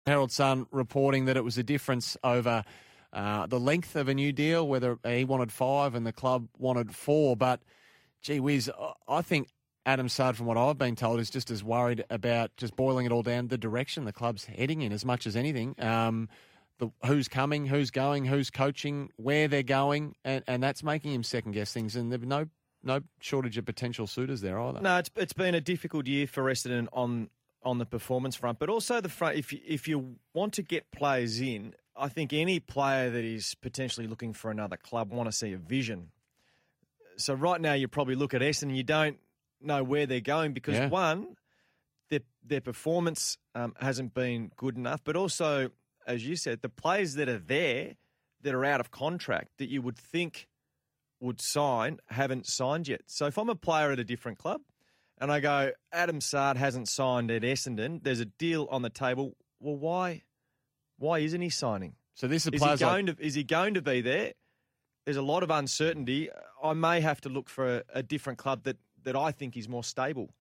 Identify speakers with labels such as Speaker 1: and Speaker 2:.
Speaker 1: Herald Sun reporting that it was a difference over the length of a new deal, whether he wanted 5 and the club wanted 4. But, gee whiz, I think Adam Saad, from what I've been told, is just as worried about just boiling it all down the direction the club's heading in as much as anything. Who's coming, who's going, who's coaching, where they're going, and that's making him second-guess things. And there's no shortage of potential suitors there either.
Speaker 2: No, it's been a difficult year for Essendon on the performance front, but also the front. If you want to get players in, I think any player that is potentially looking for another club want to see a vision. So right now you probably look at Essendon and you don't know where they're going because, one, their performance hasn't been good enough, but also, as you said, the players that are there that are out of contract that you would think would sign haven't signed yet. So if I'm a player at a different club and I go, Adam Saad hasn't signed at Essendon, there's a deal on the table, well, why isn't he signing?
Speaker 1: So this is
Speaker 2: he going to be there? There's a lot of uncertainty. I may have to look for a different club that I think is more stable.